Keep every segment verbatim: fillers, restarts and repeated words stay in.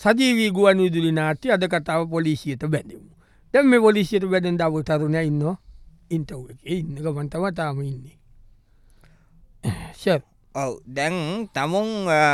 සජීවී ගුවන් විදුලි නාට්‍ය අද කතාව පොලිසියට බැඳමු. දැන් මේ පොලිසියට බැඳෙන් දව තරුණය ඉන්නවා ඉන්ටව් එක ඉන්න ගමන්තම තාම ඉන්නේ. ඔව් දැන් තමුන්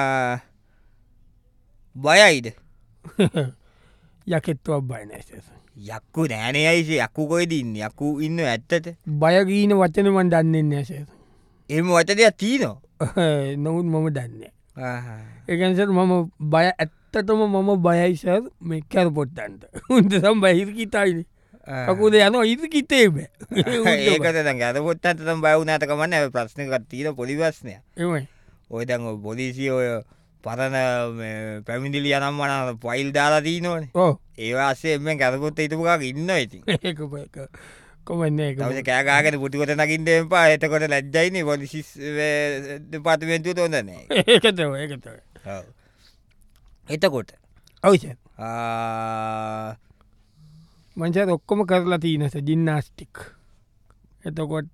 බයයිද යකෙත්තුවක් බයනැස යක්කු නෑනයයිසේ යක්කු කොයිද ඉන්න යකු ඉන්න ඇත්තට බයගීන වචනවන් දන්නෙන්න ඇස එම වචනයක් තිීනෝ නොවුන් මම දන්න එකනිසට මම බය ඇත්තටම මම බයයිසර් මේ කැර පොට්ටන්ට උන්ට සම් බහිරකිතායින කකුද යන ඉරිකිතේබ ඒකට ගැත පොත්තන්තම් බයවුනාතකමන්න ඇ ප්‍රශ්නකත් තීන පොලිවස්නය එමයි ඔය දැන් පොලිසි ඔය පරණ පැමිදිලි යනම් වන පයිල් දාලා දී නොන ඕ ඒවාසේ එම කැරපොත්ත ඉතුපුකාක් ඉන්න ඇති ඒ කොමන්න තවස කෑගාගෙන පුටිකොට නකින්ට එපා එතකොට ලැජ්ජයින පොලිසි පාතිමෙන්තු තොඳනෑ ඒකතව ඒකතව එතකොට අවෂ ආ, මංචත් ඔක්කොම කරලා තිීනස ජින්නාස්ටික් එතකොට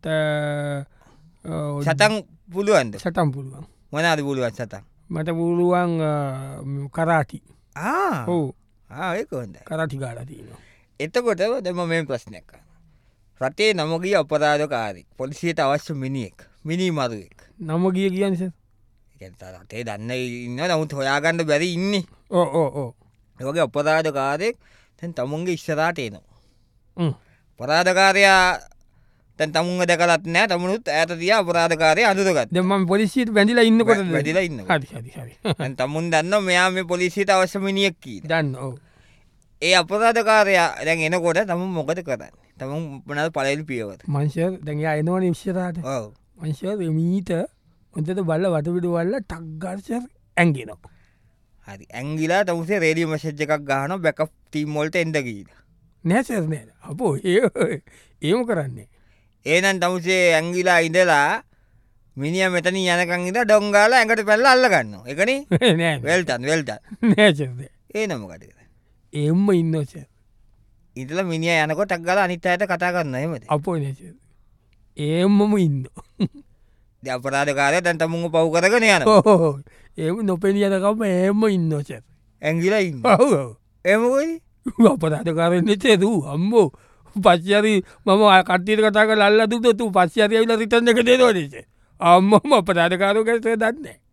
සතන් පුළුවන්ද සටම් පුළුවන් මොනාද පුළුවන් සතන් මට පුළුවන් කරාටි හෝ ඒක හොඳ කරටි ගාලා තියනවා එතකොට දෙම මේ ප්‍රශ්නයක් රටේ නමගිය අපරාධකාරෙක් පොලිසියට අවශ්‍ය මිනිියෙක් මිනි මරුවෙක් නම ගිය කියන්නස රටේ දන්න ඉන්න නමුත් හොයාගන්න බැරි ඉන්නේ ඕ ඕ ඕ ඒවගේ අපරාධකාරයෙක් තැන් තමුන්ගේ ඉස්සරාටේනවා පරාධකාරයා තැන් තමුන්ග දැකලත් නෑ තමුණුත් ඇත තිය අපරාධකාරය අඳුරගත් දෙම පොලිසිට බැඳිලා ඉන්නකොට වැඩිලා ඉන්න හරි හරි හරි තමුන් දන්න මෙයා මේ පොලිසිට අවශ්‍යමිනිියක් කී දන්න ඕ ඒ අපරාධකාරයා දැන් එනකොට තම මොකද කරන්න තමුන් පනල් පලල් පියවත මංශය දැඟ එනවන විශ්ෂරාට ඔව් මංශය මීට ඔොන්තට බල්ල වටපිට වල්ල ටක්ගර්ශය ඇන්ගෙනවා හරි ඇංගිලා තමුසේ රේඩිය මශජ් එකක් ගහන බැක තීම්මොල්ට එඩකීද නෑසරනය අපෝ ඒ ඒම කරන්නේ ඒනන් තමුසේ ඇංගිලා ඉඳලා මිනිිය මෙතන යනකං ඉද ඩොංගාල ඇඟට පැල්ල අල්ලගන්න එකන නෑ වෙල්ටන් වෙල්ට නෑචද ඒ නමකට එම්ම ඉන්නෝච ඉතල මිනිිය යනකො ටක්ගල අනිත් අයට කතා කරන්න එමද අපෝ නච ඒම්මම ඉන්න අපරාධකාරය තැන් තමුන් පව් කරගෙන යන ඕ ඒම නොපෙනිියනකම ඒම ඉන්නෝච ඇංගිලා ඉන්න ඔහු එමකොයි අපරාධකාරෙන් නෙතේදූ අම්බෝ පච්චරි මම කට්ටියට කතාක ලල්ල දුතු පස්්චරයවිල රිතන්න එක දෙදෝනේච අම්මම අපරාධකාරෝ කැසේ දන්නේ